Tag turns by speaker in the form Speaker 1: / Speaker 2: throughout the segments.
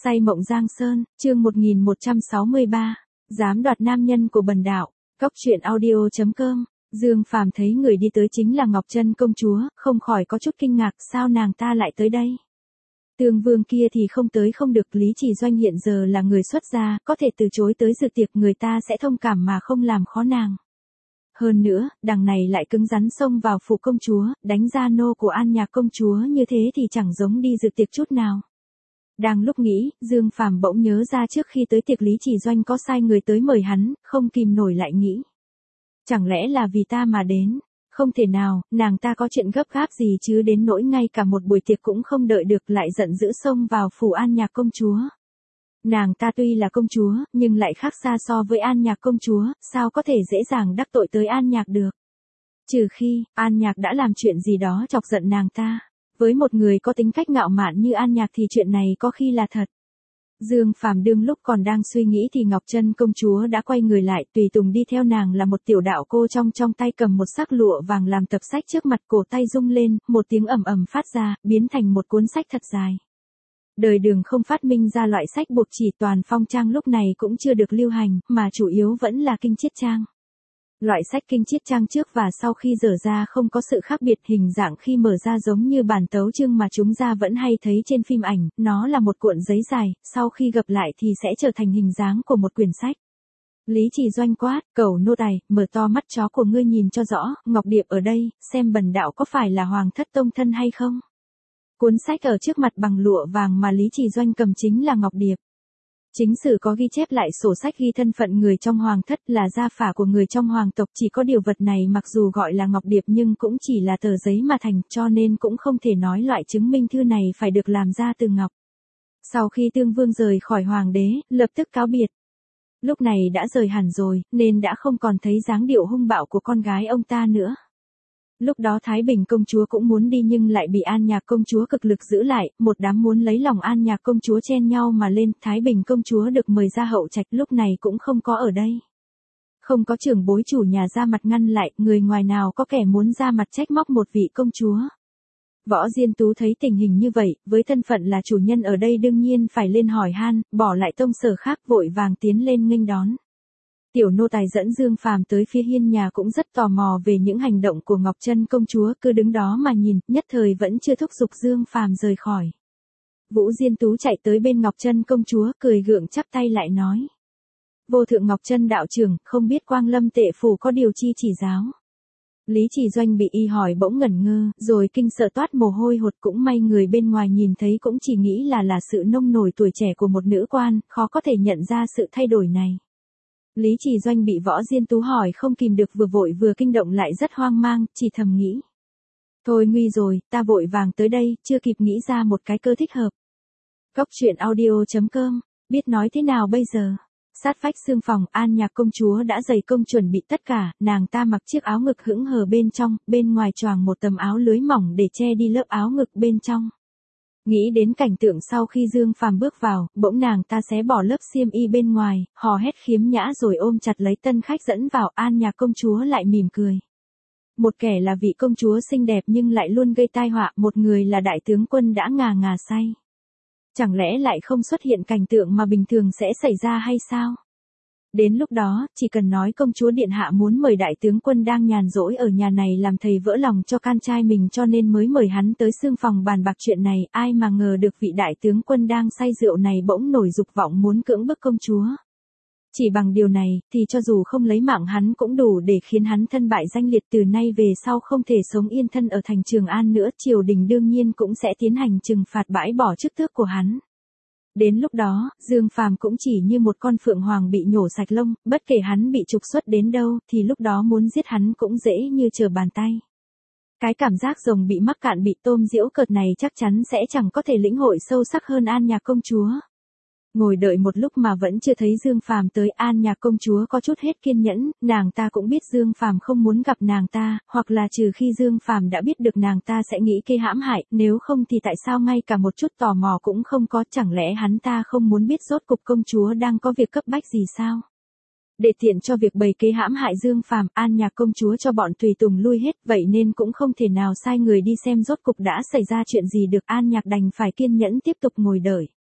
Speaker 1: Say mộng Giang Sơn, chương 1163, dám đoạt nam nhân của bần đạo, Cóc truyện audio.com, Dương Phàm thấy người đi tới chính là Ngọc Trân công chúa, không khỏi có chút kinh ngạc, sao nàng ta lại tới đây? Tương Vương kia thì không tới không được, Lý Chỉ Doanh hiện giờ là người xuất gia, có thể từ chối tới dự tiệc, người ta sẽ thông cảm mà không làm khó nàng. Hơn nữa, đằng này lại cứng rắn xông vào phủ công chúa, đánh ra nô của An Nhạc công chúa, như thế thì chẳng giống đi dự tiệc chút nào. Đang lúc nghĩ, Dương Phàm bỗng nhớ ra trước khi tới tiệc Lý Chỉ Doanh có sai người tới mời hắn, không kìm nổi lại nghĩ. Chẳng lẽ là vì ta mà đến? Không thể nào, nàng ta có chuyện gấp gáp gì chứ, đến nỗi ngay cả một buổi tiệc cũng không đợi được, lại giận dữ xông vào phủ An Nhạc công chúa. Nàng ta tuy là công chúa, nhưng lại khác xa so với An Nhạc công chúa, sao có thể dễ dàng đắc tội tới An Nhạc được? Trừ khi, An Nhạc đã làm chuyện gì đó chọc giận nàng ta. Với một người có tính cách ngạo mạn như An Nhạc thì chuyện này có khi là thật. Dương Phàm đương lúc còn đang suy nghĩ thì Ngọc Trân công chúa đã quay người lại, tùy tùng đi theo nàng là một tiểu đạo cô trong tay cầm một xắc lụa vàng làm tập sách, trước mặt cổ tay rung lên, một tiếng ầm ầm phát ra, biến thành một cuốn sách thật dài. Đời Đường không phát minh ra loại sách buộc chỉ, toàn phong trang lúc này cũng chưa được lưu hành, mà chủ yếu vẫn là kinh chiết trang. Loại sách kinh chiết trang trước và sau khi dở ra không có sự khác biệt, hình dạng khi mở ra giống như bản tấu chương mà chúng ta vẫn hay thấy trên phim ảnh, nó là một cuộn giấy dài, sau khi gập lại thì sẽ trở thành hình dáng của một quyển sách. Lý Chỉ Doanh quát, cẩu nô tài, mở to mắt chó của ngươi nhìn cho rõ, Ngọc Điệp ở đây, xem bần đạo có phải là hoàng thất tông thân hay không? Cuốn sách ở trước mặt bằng lụa vàng mà Lý Chỉ Doanh cầm chính là Ngọc Điệp. Chính sử có ghi chép lại sổ sách ghi thân phận người trong hoàng thất, là gia phả của người trong hoàng tộc, chỉ có điều vật này mặc dù gọi là Ngọc Điệp nhưng cũng chỉ là tờ giấy mà thành, cho nên cũng không thể nói loại chứng minh thư này phải được làm ra từ ngọc. Sau khi Tương Vương rời khỏi hoàng đế, lập tức cáo biệt. Lúc này đã rời hẳn rồi, nên đã không còn thấy dáng điệu hung bạo của con gái ông ta nữa. Lúc đó Thái Bình công chúa cũng muốn đi nhưng lại bị An Nhạc công chúa cực lực giữ lại, một đám muốn lấy lòng An Nhạc công chúa chen nhau mà lên, Thái Bình công chúa được mời ra hậu trạch, lúc này cũng không có ở đây. Không có trưởng bối chủ nhà ra mặt ngăn lại, người ngoài nào có kẻ muốn ra mặt trách móc một vị công chúa. Võ Diên Tú thấy tình hình như vậy, với thân phận là chủ nhân ở đây đương nhiên phải lên hỏi han, bỏ lại tông sở khác vội vàng tiến lên nghênh đón. Tiểu nô tài dẫn Dương Phàm tới phía hiên nhà cũng rất tò mò về những hành động của Ngọc Trân công chúa, cứ đứng đó mà nhìn, nhất thời vẫn chưa thúc giục Dương Phàm rời khỏi. Vũ Diên Tú chạy tới bên Ngọc Trân công chúa, cười gượng chắp tay lại nói: Vô thượng Ngọc Trân đạo trưởng, không biết Quang Lâm tệ phủ có điều chi chỉ giáo. Lý Chỉ Doanh bị y hỏi bỗng ngẩn ngơ, rồi kinh sợ toát mồ hôi hột, cũng may người bên ngoài nhìn thấy cũng chỉ nghĩ là sự nông nổi tuổi trẻ của một nữ quan, khó có thể nhận ra sự thay đổi này. Lý Chỉ Doanh bị Võ Diên Tú hỏi không kìm được, vừa vội vừa kinh động lại rất hoang mang, chỉ thầm nghĩ. Thôi nguy rồi, ta vội vàng tới đây, chưa kịp nghĩ ra một cái cơ thích hợp. Cóc truyện audio.com, biết nói thế nào bây giờ? Sát vách xương phòng, An Nhạc công chúa đã dày công chuẩn bị tất cả, nàng ta mặc chiếc áo ngực hững hờ bên trong, bên ngoài choàng một tấm áo lưới mỏng để che đi lớp áo ngực bên trong. Nghĩ đến cảnh tượng sau khi Dương Phàm bước vào, bỗng nàng ta xé bỏ lớp xiêm y bên ngoài, hò hét khiếm nhã rồi ôm chặt lấy tân khách dẫn vào. An Nhạc công chúa lại mỉm cười. Một kẻ là vị công chúa xinh đẹp nhưng lại luôn gây tai họa, một người là đại tướng quân đã ngà ngà say. Chẳng lẽ lại không xuất hiện cảnh tượng mà bình thường sẽ xảy ra hay sao? Đến lúc đó, chỉ cần nói công chúa điện hạ muốn mời đại tướng quân đang nhàn rỗi ở nhà này làm thầy vỡ lòng cho can trai mình, cho nên mới mời hắn tới xương phòng bàn bạc chuyện này, ai mà ngờ được vị đại tướng quân đang say rượu này bỗng nổi dục vọng muốn cưỡng bức công chúa. Chỉ bằng điều này, thì cho dù không lấy mạng hắn cũng đủ để khiến hắn thân bại danh liệt, từ nay về sau không thể sống yên thân ở thành Trường An nữa, triều đình đương nhiên cũng sẽ tiến hành trừng phạt bãi bỏ chức tước của hắn. Đến lúc đó, Dương Phàm cũng chỉ như một con phượng hoàng bị nhổ sạch lông, bất kể hắn bị trục xuất đến đâu, thì lúc đó muốn giết hắn cũng dễ như trở bàn tay. Cái cảm giác rồng bị mắc cạn bị tôm giễu cợt này chắc chắn sẽ chẳng có thể lĩnh hội sâu sắc hơn An Nhạc công chúa. Ngồi đợi một lúc mà vẫn chưa thấy Dương Phàm tới, An Nhạc công chúa có chút hết kiên nhẫn, nàng ta cũng biết Dương Phàm không muốn gặp nàng ta, hoặc là trừ khi Dương Phàm đã biết được nàng ta sẽ nghĩ kê hãm hại, nếu không thì tại sao ngay cả một chút tò mò cũng không có, chẳng lẽ hắn ta không muốn biết rốt cục công chúa đang có việc cấp bách gì sao? Để tiện cho việc bày kế hãm hại Dương Phàm, An Nhạc công chúa cho bọn tùy tùng lui hết, vậy nên cũng không thể nào sai người đi xem rốt cục đã xảy ra chuyện gì được, An Nhạc đành phải kiên nhẫn tiếp tục ngồi đợi.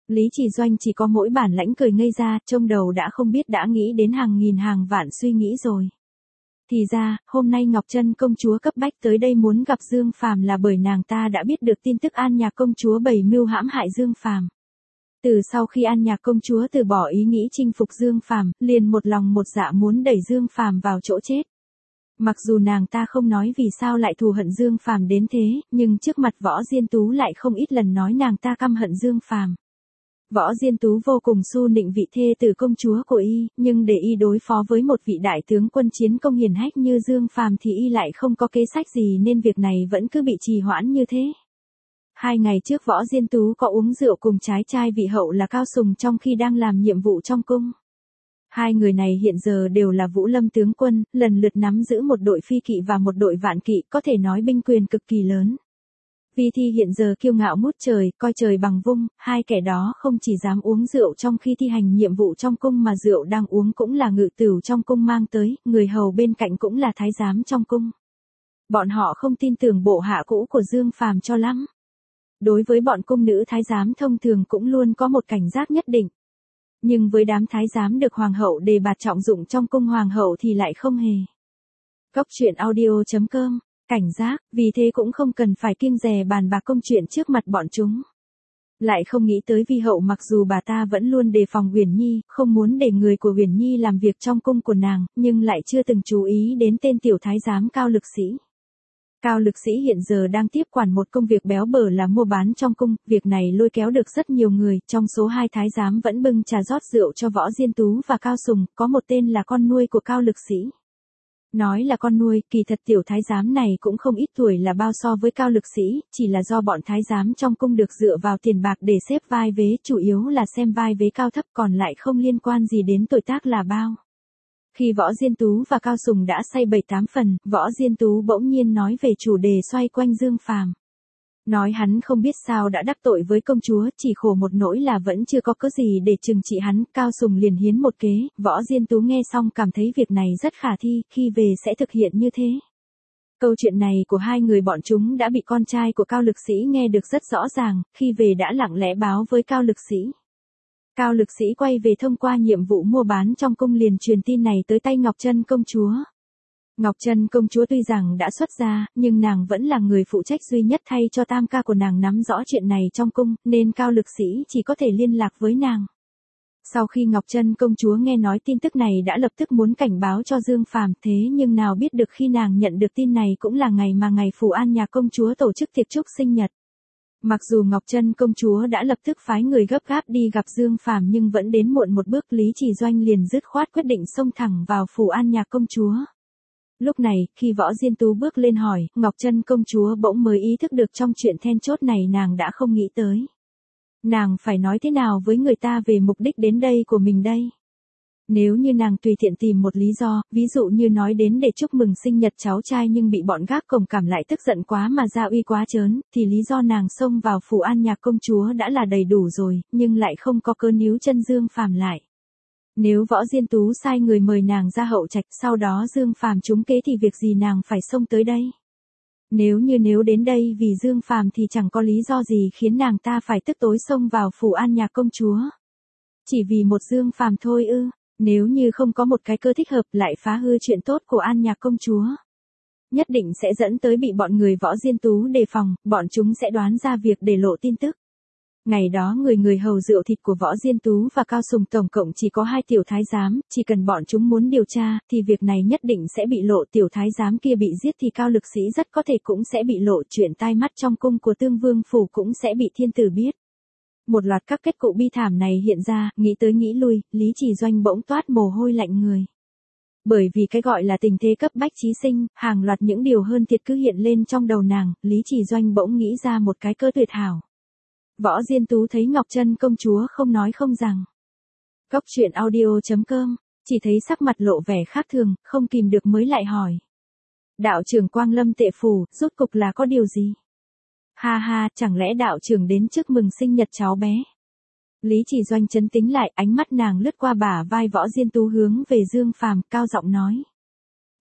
Speaker 1: Lý Chỉ Doanh chỉ có mỗi bản lãnh cười ngây ra, trong đầu đã không biết đã nghĩ đến hàng nghìn hàng vạn suy nghĩ rồi. Thì ra, hôm nay Ngọc Trân công chúa cấp bách tới đây muốn gặp Dương Phàm là bởi nàng ta đã biết được tin tức An Nhạc công chúa bày mưu hãm hại Dương Phàm. Từ sau khi An Nhạc công chúa từ bỏ ý nghĩ chinh phục Dương Phàm, liền một lòng một dạ muốn đẩy Dương Phàm vào chỗ chết. Mặc dù nàng ta không nói vì sao lại thù hận Dương Phàm đến thế, nhưng trước mặt Võ Diên Tú lại không ít lần nói nàng ta căm hận Dương Phàm. Võ Diên Tú vô cùng su nịnh vị thê tử công chúa của y, nhưng để y đối phó với một vị đại tướng quân chiến công hiển hách như Dương Phàm thì y lại không có kế sách gì nên việc này vẫn cứ bị trì hoãn như thế. 2 ngày trước Võ Diên Tú có uống rượu cùng trái trai vị hậu là Cao Sùng trong khi đang làm nhiệm vụ trong cung. 2 người này hiện giờ đều là Vũ Lâm tướng quân, lần lượt nắm giữ một đội phi kỵ và một đội vạn kỵ, có thể nói binh quyền cực kỳ lớn. Vi Thi hiện giờ kiêu ngạo ngút trời, coi trời bằng vung, 2 kẻ đó không chỉ dám uống rượu trong khi thi hành nhiệm vụ trong cung mà rượu đang uống cũng là ngự tửu trong cung mang tới, người hầu bên cạnh cũng là thái giám trong cung. Bọn họ không tin tưởng bộ hạ cũ của Dương Phàm cho lắm. Đối với bọn cung nữ thái giám thông thường cũng luôn có một cảnh giác nhất định. Nhưng với đám thái giám được hoàng hậu đề bạt trọng dụng trong cung hoàng hậu thì lại không hề. Cốc truyện audio.com, cảnh giác, vì thế cũng không cần phải kiêng dè bàn bạc công chuyện trước mặt bọn chúng. Lại không nghĩ tới vi hậu mặc dù bà ta vẫn luôn đề phòng Uyển Nhi, không muốn để người của Uyển Nhi làm việc trong cung của nàng, nhưng lại chưa từng chú ý đến tên tiểu thái giám Cao Lực Sĩ. Cao Lực Sĩ hiện giờ đang tiếp quản một công việc béo bở là mua bán trong cung, việc này lôi kéo được rất nhiều người, trong số 2 thái giám vẫn bưng trà rót rượu cho Võ Diên Tú và Cao Sùng, có một tên là con nuôi của Cao Lực Sĩ. Nói là con nuôi, kỳ thật tiểu thái giám này cũng không ít tuổi là bao so với Cao Lực Sĩ, chỉ là do bọn thái giám trong cung được dựa vào tiền bạc để xếp vai vế, chủ yếu là xem vai vế cao thấp còn lại không liên quan gì đến tuổi tác là bao. Khi Võ Diên Tú và Cao Sùng đã say 7-8 phần, Võ Diên Tú bỗng nhiên nói về chủ đề xoay quanh Dương Phàm. Nói hắn không biết sao đã đắc tội với công chúa, chỉ khổ một nỗi là vẫn chưa có cớ gì để trừng trị hắn, Cao Sùng liền hiến một kế, Võ Diên Tú nghe xong cảm thấy việc này rất khả thi, khi về sẽ thực hiện như thế. Câu chuyện này của 2 người bọn chúng đã bị con trai của Cao Lực Sĩ nghe được rất rõ ràng, khi về đã lặng lẽ báo với Cao Lực Sĩ. Cao Lực Sĩ quay về thông qua nhiệm vụ mua bán trong cung liền truyền tin này tới tay Ngọc Trân công chúa. Ngọc Trân công chúa tuy rằng đã xuất gia, nhưng nàng vẫn là người phụ trách duy nhất thay cho tam ca của nàng nắm rõ chuyện này trong cung, nên Cao Lực Sĩ chỉ có thể liên lạc với nàng. Sau khi Ngọc Trân công chúa nghe nói tin tức này đã lập tức muốn cảnh báo cho Dương Phàm, thế nhưng nào biết được khi nàng nhận được tin này cũng là ngày mà ngày Phù An Nhạc công chúa tổ chức tiệc chúc sinh nhật. Mặc dù Ngọc Trân công chúa đã lập tức phái người gấp gáp đi gặp Dương Phàm nhưng vẫn đến muộn một bước, Lý Chỉ Doanh liền dứt khoát quyết định xông thẳng vào Phù An Nhạc công chúa. Lúc này, khi Võ Diên Tú bước lên hỏi, Ngọc Trân công chúa bỗng mới ý thức được trong chuyện then chốt này nàng đã không nghĩ tới. Nàng phải nói thế nào với người ta về mục đích đến đây của mình đây? Nếu như nàng tùy tiện tìm một lý do, ví dụ như nói đến để chúc mừng sinh nhật cháu trai nhưng bị bọn gác cổng cảm lại tức giận quá mà ra uy quá trớn, thì lý do nàng xông vào Phù An Nhạc công chúa đã là đầy đủ rồi, nhưng lại không có cớ níu chân Dương Phàm lại. Nếu Võ Diên Tú sai người mời nàng ra hậu trạch, sau đó Dương Phàm trúng kế thì việc gì nàng phải xông tới đây? Nếu đến đây vì Dương Phàm thì chẳng có lý do gì khiến nàng ta phải tức tối xông vào Phù An Nhạc công chúa. Chỉ vì một Dương Phàm thôi ư? Nếu như không có một cái cơ thích hợp lại phá hư chuyện tốt của An Nhạc công chúa, nhất định sẽ dẫn tới bị bọn người Võ Diên Tú đề phòng, bọn chúng sẽ đoán ra việc để lộ tin tức. Ngày đó người hầu rượu thịt của Võ Diên Tú và Cao Sùng tổng cộng chỉ có 2 tiểu thái giám, chỉ cần bọn chúng muốn điều tra, thì việc này nhất định sẽ bị lộ, tiểu thái giám kia bị giết thì Cao Lực Sĩ rất có thể cũng sẽ bị lộ, chuyện tai mắt trong cung của Tương Vương phủ cũng sẽ bị thiên tử biết. Một loạt các kết cục bi thảm này hiện ra, nghĩ tới nghĩ lui, Lý Chỉ Doanh bỗng toát mồ hôi lạnh người. Bởi vì cái gọi là tình thế cấp bách chí sinh, hàng loạt những điều hơn thiệt cứ hiện lên trong đầu nàng, Lý Chỉ Doanh bỗng nghĩ ra một cái cơ tuyệt hảo. Võ Diên Tú thấy Ngọc Trân công chúa không nói không rằng. Cốc truyện audio.com, chỉ thấy sắc mặt lộ vẻ khác thường, không kìm được mới lại hỏi. Đạo trưởng Quang Lâm Tệ Phủ, rốt cục là có điều gì? Ha ha, chẳng lẽ đạo trưởng đến chúc mừng sinh nhật cháu bé? Lý Chỉ Doanh trấn tĩnh lại, ánh mắt nàng lướt qua bả vai Võ Diên Tú hướng về Dương Phàm, cao giọng nói.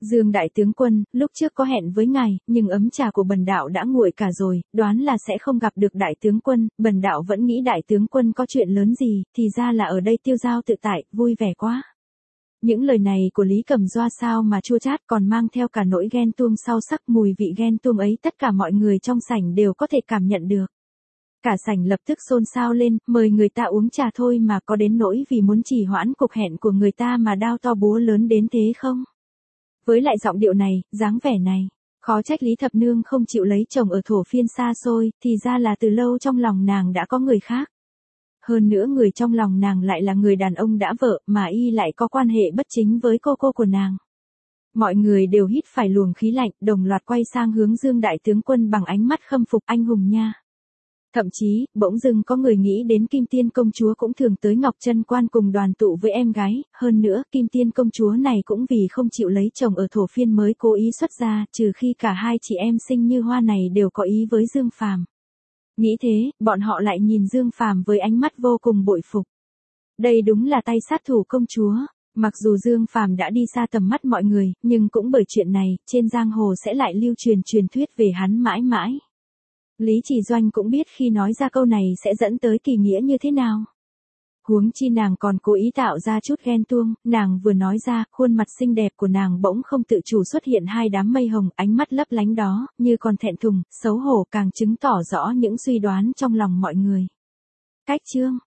Speaker 1: Dương đại tướng quân, lúc trước có hẹn với ngài, nhưng ấm trà của bần đạo đã nguội cả rồi, đoán là sẽ không gặp được đại tướng quân, bần đạo vẫn nghĩ đại tướng quân có chuyện lớn gì, thì ra là ở đây tiêu dao tự tại, vui vẻ quá. Những lời này của Lý Cẩm Doa sao mà chua chát, còn mang theo cả nỗi ghen tuông sâu sắc, mùi vị ghen tuông ấy tất cả mọi người trong sảnh đều có thể cảm nhận được. Cả sảnh lập tức xôn xao lên, mời người ta uống trà thôi mà có đến nỗi vì muốn trì hoãn cuộc hẹn của người ta mà đao to búa lớn đến thế không? Với lại giọng điệu này, dáng vẻ này, khó trách Lý Thập Nương không chịu lấy chồng ở thổ phiên xa xôi, thì ra là từ lâu trong lòng nàng đã có người khác. Hơn nữa người trong lòng nàng lại là người đàn ông đã vợ, mà y lại có quan hệ bất chính với cô của nàng. Mọi người đều hít phải luồng khí lạnh, đồng loạt quay sang hướng Dương đại tướng quân bằng ánh mắt khâm phục, anh hùng nha. Thậm chí, bỗng dưng có người nghĩ đến Kim Tiên công chúa cũng thường tới Ngọc Chân Quan cùng đoàn tụ với em gái, hơn nữa, Kim Tiên công chúa này cũng vì không chịu lấy chồng ở thổ phiên mới cố ý xuất gia, trừ khi cả hai chị em xinh như hoa này đều có ý với Dương Phàm. Nghĩ thế, bọn họ lại nhìn Dương Phàm với ánh mắt vô cùng bội phục. Đây đúng là tay sát thủ công chúa. Mặc dù Dương Phàm đã đi xa tầm mắt mọi người, nhưng cũng bởi chuyện này, trên giang hồ sẽ lại lưu truyền thuyết về hắn mãi mãi. Lý Chỉ Doanh cũng biết khi nói ra câu này sẽ dẫn tới kỳ nghĩa như thế nào. Huống chi nàng còn cố ý tạo ra chút ghen tuông, nàng vừa nói ra, khuôn mặt xinh đẹp của nàng bỗng không tự chủ xuất hiện hai đám mây hồng, ánh mắt lấp lánh đó, như còn thẹn thùng, xấu hổ, càng chứng tỏ rõ những suy đoán trong lòng mọi người. Cách chương